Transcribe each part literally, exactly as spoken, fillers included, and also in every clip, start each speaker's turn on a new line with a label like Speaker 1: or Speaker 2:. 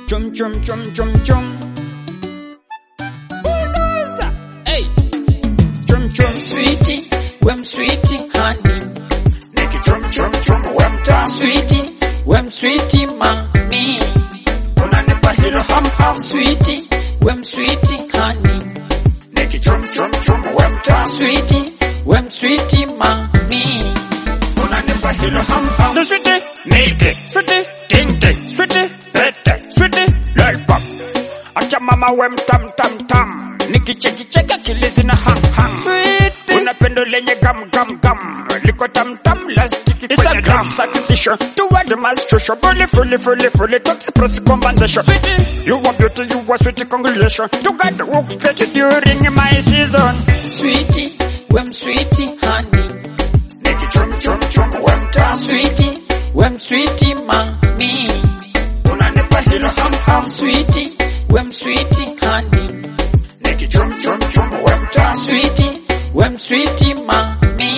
Speaker 1: Chum chum chum chum chum. Bulldozer. Hey. Chum chum
Speaker 2: Sweetie, wem sweetie honey.
Speaker 1: Nikki chum chum chum wem tam.
Speaker 2: Sweetie, wem sweetie mommy.
Speaker 1: Unanipa hilo ham ham.
Speaker 2: Sweetie, wem sweetie honey.
Speaker 1: Nikki chum chum chum wem tam.
Speaker 2: Sweetie, wem sweetie mommy.
Speaker 1: Unanipa hilo ham ham. The sweetie, Nikki, sweetie, ting ting, sweetie, pete, sweetie, lollipop. Acha mama wem tam tam tam. Nikki cheki cheki akili na hang hang.
Speaker 2: Sweetie,
Speaker 1: Unapendo lenye gam gam gam. Liko tam tam lastiki kwenye gram. Acquisition to what the masturbation. Fully fully fully fully toxic process compensation. Sweetie, you want beauty, you want sweetie congratulation. You got the work pretty during my season.
Speaker 2: sweetie, wem sweetie honey.
Speaker 1: Nikki chum chum chum wem tam.
Speaker 2: Sweetie, wem sweetie mommy.
Speaker 1: Unanipa hilo ham ham.
Speaker 2: Sweetie, wem sweetie honey.
Speaker 1: Nikki chum chum chum wem tam.
Speaker 2: Sweetie, wem sweetie mommy.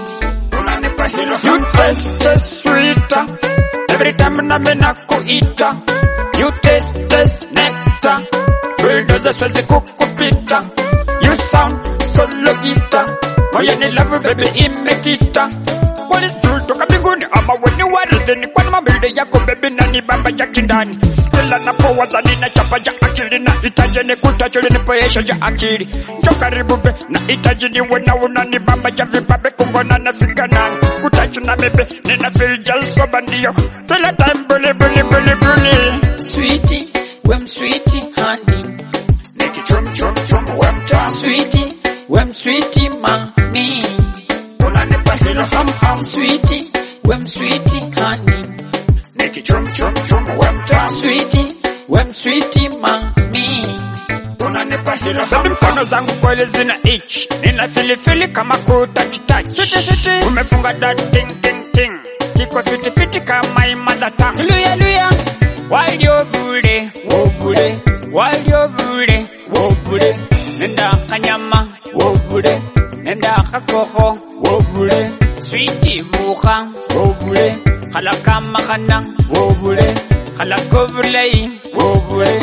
Speaker 1: Unanipa hilo ham ham. You taste the sweeter every time na mena kuita. You taste the nectar. Bulldozer swezi kukupita. You sound so logita. Moya ni love baby imekita. Kwani sijui toka mbinguni ama weni waridhini. Kwani mabilde yako baby nani bamba ya kindani. Kila napowaza nina chapa ya akili. Na itaje ni kutachili nipoyesha ya akili. Njo karibu be na itaji niwe na unani bamba ya vipabe kungona na fikanani. Kutachi na bebe nina feel just so bandio. Kila time bully bully bully bully.
Speaker 2: Sweetie, wem sweetie honey.
Speaker 1: Nikki chum chum chum wem tam.
Speaker 2: Sweetie, wem sweetie mommy.
Speaker 1: Unanipa hilo ham ham.
Speaker 2: Sweetie, wem sweetie honey.
Speaker 1: Nikki chum chum chum wem tam.
Speaker 2: Sweetie, wem sweetie mommy.
Speaker 1: Unanipa hilo ham ham. Mkono zangu kweli zina itch. Nina fili fili kama kutouch touch. Sweetie sweetie. Umefunga that ting ting ting. Kiko fiti fiti kama imada tang.
Speaker 2: Luya luya.
Speaker 1: While you're booty, wo booty. While you're booty, wo booty. Nenda kanyama, wo booty. Nenda kakoko, wo booty. Sweetie buka, wo booty. Halaka makana, wo booty. Halako bulay, wo booty.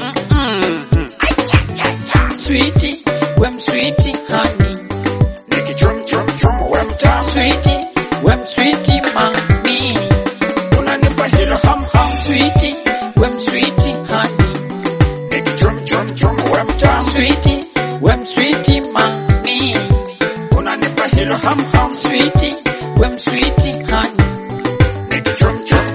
Speaker 1: Mm-mm.
Speaker 2: Sweetie, wem sweetie honey.
Speaker 1: Nikki chum chum chum wem tam.
Speaker 2: Sweetie, wem sweetie mommy.
Speaker 1: Unanipa hilo ham ham.
Speaker 2: Sweetie, wem sweetie honey.
Speaker 1: Nikki chum chum chum wem tam.
Speaker 2: Sweetie, wem sweetie mommy.
Speaker 1: Unanipa hilo ham ham.
Speaker 2: Sweetie, wem sweetie honey.
Speaker 1: Nikki chum chum